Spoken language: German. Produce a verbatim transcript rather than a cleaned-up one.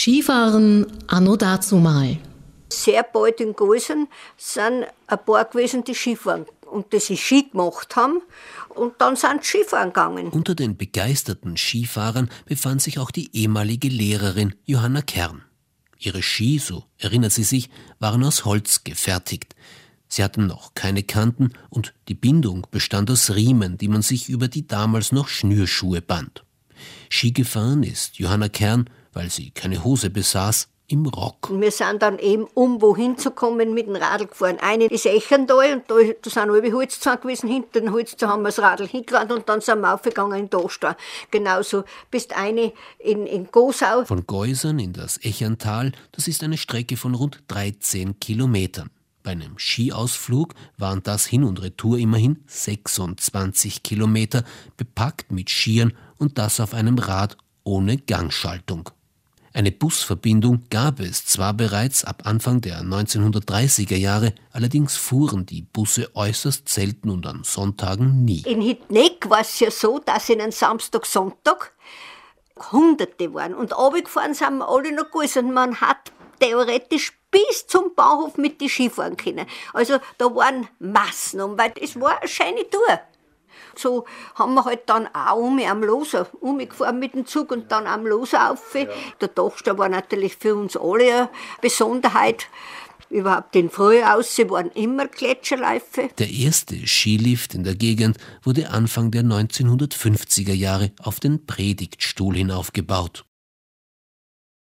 Skifahren anno dazumal. Sehr bald in Goisern sind ein paar gewesen, die Skifahren und die sich Ski gemacht haben und dann sind sie Skifahren gegangen. Unter den begeisterten Skifahrern befand sich auch die ehemalige Lehrerin Johanna Kern. Ihre Ski, so erinnert sie sich, waren aus Holz gefertigt. Sie hatten noch keine Kanten und die Bindung bestand aus Riemen, die man sich über die damals noch Schnürschuhe band. Ski gefahren ist Johanna Kern, weil sie keine Hose besaß, im Rock. Wir sind dann eben, um wohin zu kommen, mit dem Radl gefahren. Eine ist Echental und da, da sind alle Holzzäune gewesen. Hinter den Holzzäunen haben wir das Radl hingerannt und dann sind wir aufgegangen in Dostau. Genauso bis eine in, in Gosau. Von Geusern in das Echental, das ist eine Strecke von rund dreizehn Kilometern. Bei einem Skiausflug waren das Hin- und Retour immerhin sechsundzwanzig Kilometer, bepackt mit Skiern und das auf einem Rad ohne Gangschaltung. Eine Busverbindung gab es zwar bereits ab Anfang der neunzehnhundertdreißiger Jahre, allerdings fuhren die Busse äußerst selten und an Sonntagen nie. In Hittneck war es ja so, dass in einem Samstag, Sonntag Hunderte waren. Und runtergefahren sind wir alle noch gut. Und man hat theoretisch bis zum Bahnhof mit die Skifahren können. Also da waren Massen, weil es war eine schöne Tour. So haben wir halt dann auch um am Loser umgefahren mit dem Zug und dann am Loser rauf. Ja. Der Dachstein war natürlich für uns alle eine Besonderheit. Überhaupt in Früh aus, sie waren immer Gletscherläufe. Der erste Skilift in der Gegend wurde Anfang der neunzehnhundertfünfziger Jahre auf den Predigtstuhl hinaufgebaut.